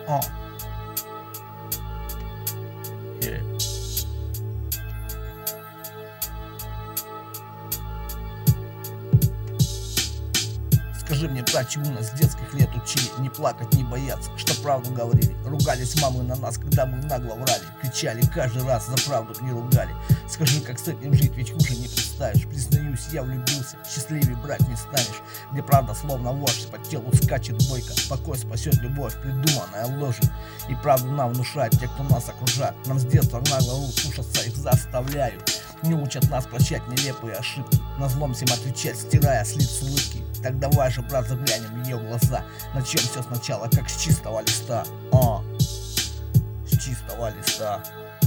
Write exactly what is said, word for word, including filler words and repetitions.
О. Е. Скажи мне, брат, чему нас с детских лет учили? Не плакать, не бояться, что правду говорили. Ругались мамы на нас, когда мы нагло врали. Кричали каждый раз, за правду не ругали. Скажи, как с этим жить, ведь хуже не представишь. Признаюсь, я влюбился, счастливее брать не станешь. Где правда словно вождь, по телу скачет бойко. Покой спасет любовь, придуманная ложью. И правду нам внушают те, кто нас окружает. Нам с детства нагло врут, слушаться их заставляют. Не учат нас прощать нелепые ошибки, на злом всем отвечать, стирая с лиц улыбки. Так давай же, брат, заглянем в ее глаза. Начнем все сначала, как с чистого листа. О, с чистого листа.